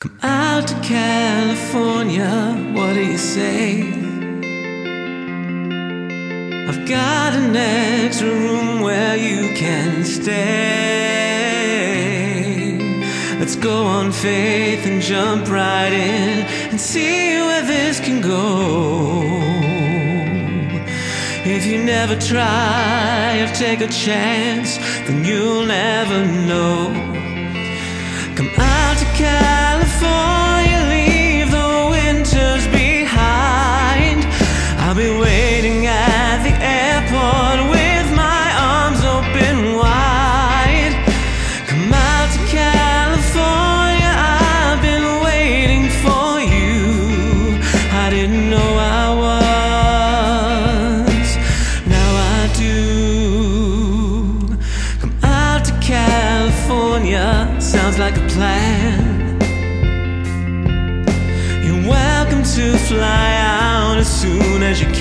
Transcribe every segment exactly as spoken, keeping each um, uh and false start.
Come out to California, what do you say? I've got an extra room where you can stay. Let's go on faith and jump right in and see where this can go. If you never try or take a chance, then you'll never know. Come out to California, leave the winters behind. I'll be waiting at the airport with my arms open wide. Come out to California, I've been waiting for you. I didn't know I was, now I do. Come out to California, sounds like a plan. You're welcome to fly out as soon as you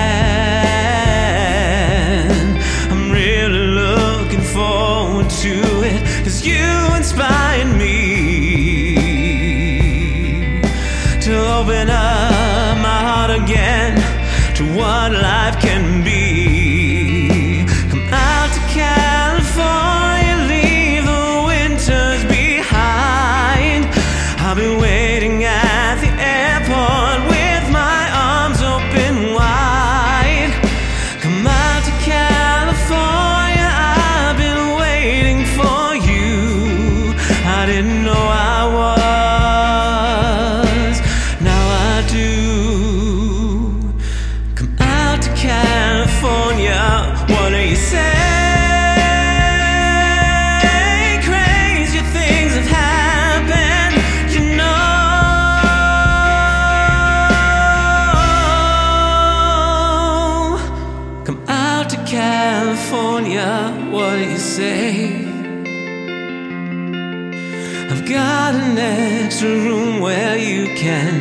can. I'm really looking forward to it, 'cause you inspired me to open up my heart again to what life can be. Come out to California, leave the winters behind. I'll be waiting at the airport with my arms open wide. Come out to California, I've been waiting for you. I didn't know I was, now I do. Come out to California, what do you say? Crazy things have happened, you know. Come out to California, what do you say? I've got an extra room where you can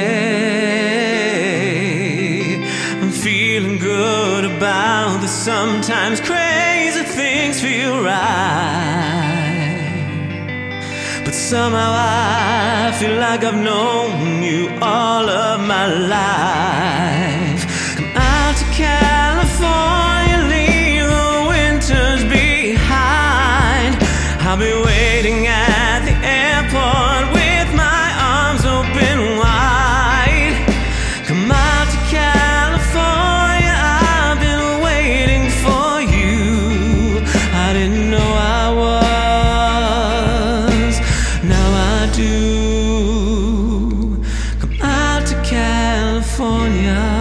stay. I'm feeling good about this. Sometimes crazy things feel right, but somehow I feel like I've known you all of my life. Come out to California, leave the winters behind. I'll be waiting at the airport with my arms open wide. Come out to California, I've been waiting for you. I didn't know I was, now I do. Come out to California.